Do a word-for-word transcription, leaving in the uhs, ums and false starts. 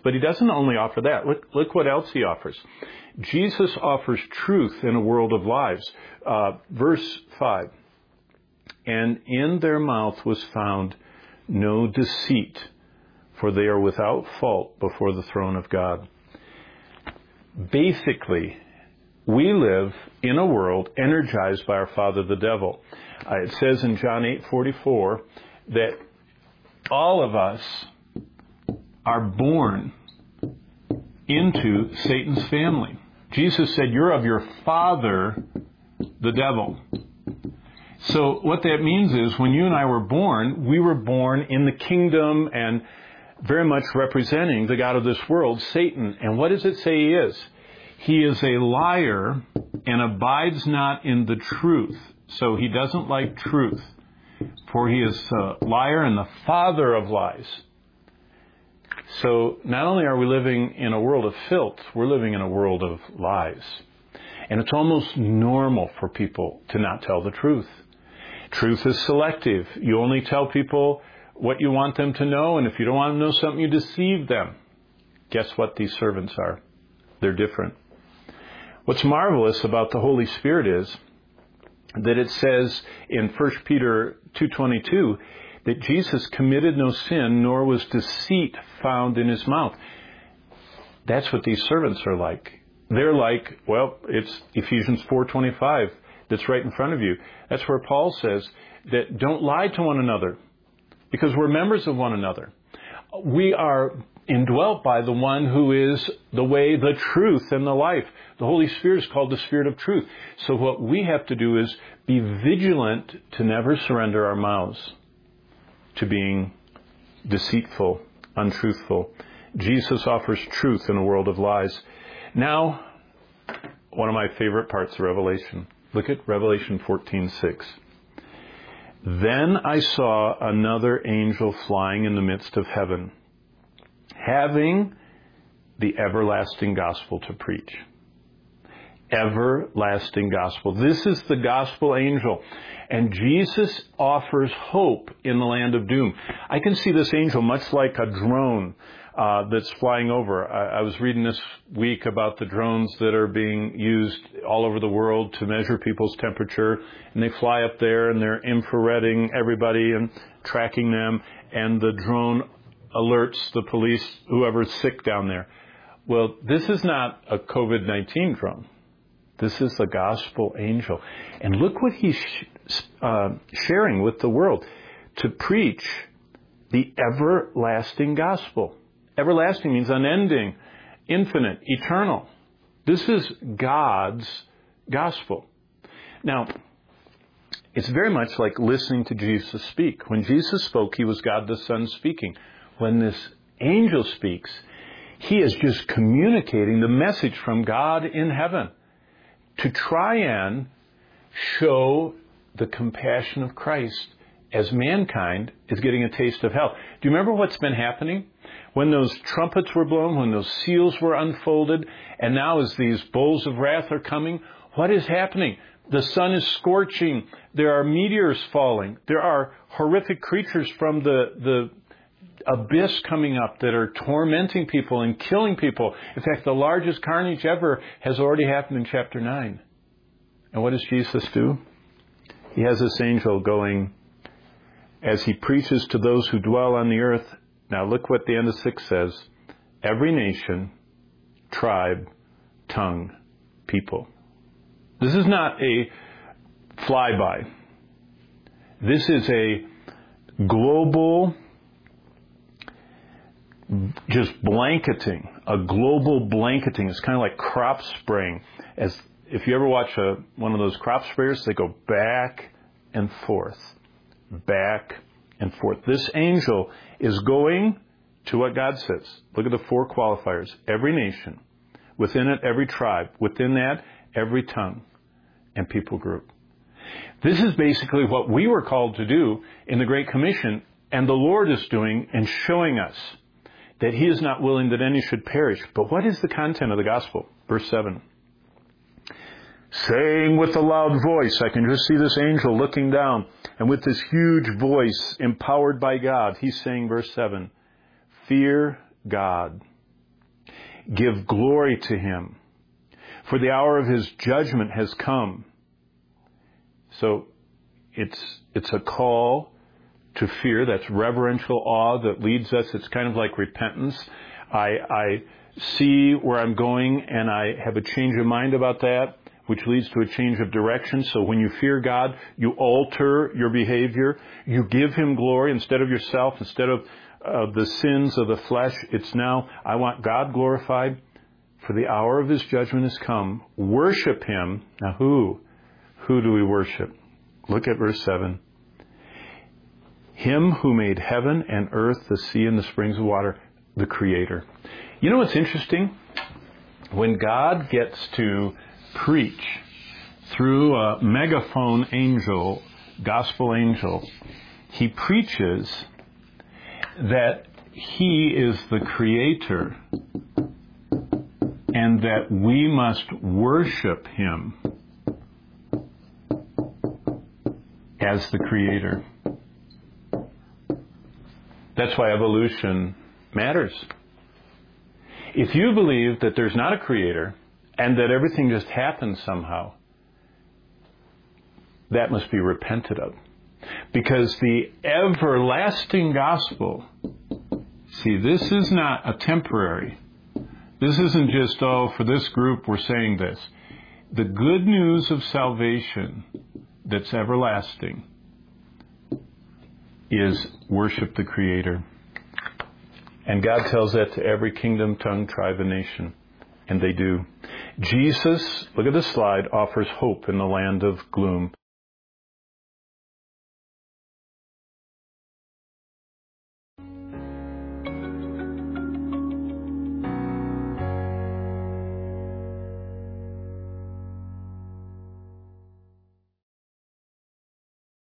But he doesn't only offer that. Look, look what else he offers. Jesus offers truth in a world of lies. Uh, verse five. And in their mouth was found no deceit, for they are without fault before the throne of God. Basically, we live in a world energized by our father, the devil. Uh, it says in John eight forty-four that all of us are born into Satan's family. Jesus said, you're of your father, the devil. So what that means is when you and I were born, we were born in the kingdom and very much representing the God of this world, Satan. And what does it say he is? He is a liar and abides not in the truth. So he doesn't like truth. For he is a liar and the father of lies. So not only are we living in a world of filth, we're living in a world of lies. And it's almost normal for people to not tell the truth. Truth is selective. You only tell people what you want them to know, and if you don't want them to know something, you deceive them. Guess what these servants are? They're different. What's marvelous about the Holy Spirit is that it says in First Peter two twenty-two that Jesus committed no sin, nor was deceit found in his mouth. That's what these servants are like. They're like, well, it's Ephesians four twenty-five that's right in front of you. That's where Paul says that don't lie to one another because we're members of one another. We are indwelt by the one who is the way, the truth, and the life. The Holy Spirit is called the Spirit of truth. So what we have to do is be vigilant to never surrender our mouths to being deceitful, untruthful. Jesus offers truth in a world of lies. Now, one of my favorite parts of Revelation. Look at Revelation fourteen six. Then I saw another angel flying in the midst of heaven, having the everlasting gospel to preach. Everlasting gospel. This is the gospel angel. And Jesus offers hope in the land of doom. I can see this angel much like a drone uh, that's flying over. I, I was reading this week about the drones that are being used all over the world to measure people's temperature. And they fly up there and they're infrareding everybody and tracking them. And the drone alerts the police, whoever's sick down there. Well, this is not a covid nineteen drone. This is the gospel angel. And look what he's uh, sharing with the world. To preach the everlasting gospel. Everlasting means unending, infinite, eternal. This is God's gospel. Now, it's very much like listening to Jesus speak. When Jesus spoke, he was God the Son speaking. When this angel speaks, he is just communicating the message from God in heaven to try and show the compassion of Christ as mankind is getting a taste of hell. Do you remember what's been happening? When those trumpets were blown, when those seals were unfolded, and now as these bowls of wrath are coming, what is happening? The sun is scorching. There are meteors falling. There are horrific creatures from the, the abyss coming up that are tormenting people and killing people. In fact, the largest carnage ever has already happened in chapter nine. And what does Jesus do? He has this angel going as he preaches to those who dwell on the earth. Now look what the end of six says. Every nation, tribe, tongue, people. This is not a flyby. This is a global, just blanketing, a global blanketing. It's kind of like crop spraying. As if you ever watch a, one of those crop sprayers, they go back and forth, back and forth. This angel is going to what God says. Look at the four qualifiers. Every nation, within it, every tribe, within that, every tongue and people group. This is basically what we were called to do in the Great Commission, and the Lord is doing and showing us that he is not willing that any should perish. But what is the content of the gospel? Verse seven. Saying with a loud voice, I can just see this angel looking down, and with this huge voice empowered by God, he's saying, verse seven, fear God Give glory to him, for the hour of his judgment has come. So it's it's a call to fear. That's reverential awe that leads us. It's kind of like repentance. I, I see where I'm going and I have a change of mind about that, which leads to a change of direction. So when you fear God, you alter your behavior. You give him glory instead of yourself, instead of uh, the sins of the flesh. It's now, I want God glorified, for the hour of his judgment has come. Worship him. Now who? Who do we worship? Look at verse seven. Him who made heaven and earth, the sea and the springs of water, the Creator. You know what's interesting? When God gets to preach through a megaphone angel, gospel angel, he preaches that he is the Creator and that we must worship him as the Creator. That's why evolution matters. If you believe that there's not a Creator and that everything just happens somehow, that must be repented of. Because the everlasting gospel, see, this is not a temporary. This isn't just, oh, for this group we're saying this. The good news of salvation that's everlasting is worship the Creator. And God tells that to every kingdom, tongue, tribe, and nation. And they do. Jesus, look at the slide, offers hope in the land of gloom.